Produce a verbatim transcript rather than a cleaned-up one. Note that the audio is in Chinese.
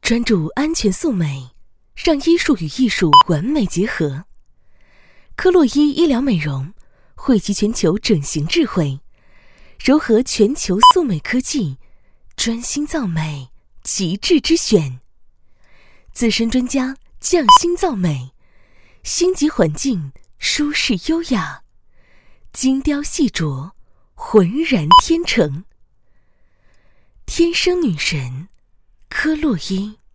专注安全素美，让医术与艺术完美结合。科洛伊医疗美容汇集全球整形智慧，糅合全球素美科技，专心造美，极致之选。资深专家匠心造美，星级环境舒适优雅，精雕细琢，浑然天成。天生女神科洛伊。